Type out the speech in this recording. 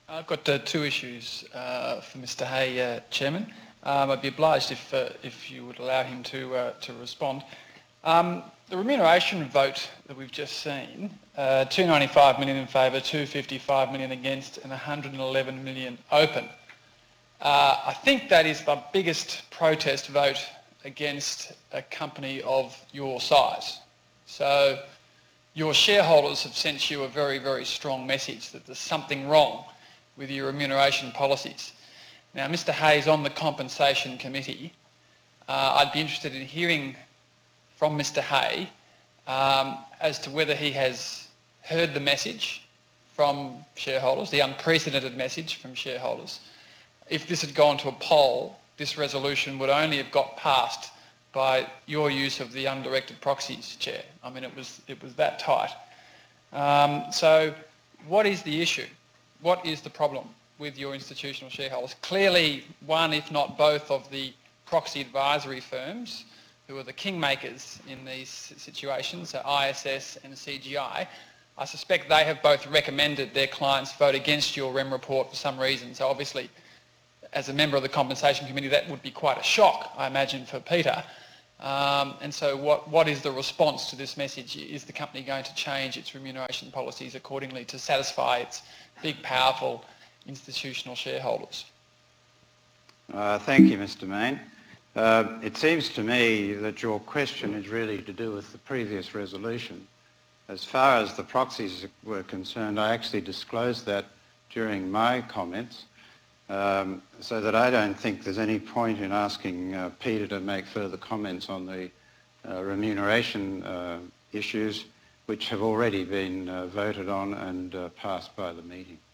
I've got two issues for Mr. Hay, Chairman. I'd be obliged if you would allow him to respond. The remuneration vote that we've just seen, 295 million in favour, 255 million against and 111 million open. I think that is the biggest protest vote against a company of your size. So your shareholders have sent you a very, very strong message that there's something wrong with your remuneration policies. Now, Mr. Hay's on the Compensation Committee. I'd be interested in hearing from Mr. Hay as to whether he has heard the message from shareholders, the unprecedented message from shareholders. If this had gone to a poll, this resolution would only have got passed by your use of the undirected proxies, Chair. I mean, it was that tight. So what is the issue? What is the problem with your institutional shareholders? Clearly, one, if not both, of the proxy advisory firms who are the kingmakers in these situations, so ISS and CGI, I suspect they have both recommended their clients vote against your REM report for some reason. So obviously, as a member of the Compensation Committee, that would be quite a shock, I imagine, for Peter. And so what is the response to this message? Is the company going to change its remuneration policies accordingly to satisfy its big, powerful institutional shareholders? Thank you, Mr. Mayne. It seems to me that your question is really to do with the previous resolution. As far as the proxies were concerned, I actually disclosed that during my comments, so that I don't think there's any point in asking Peter to make further comments on the remuneration issues which have already been voted on and passed by the meeting.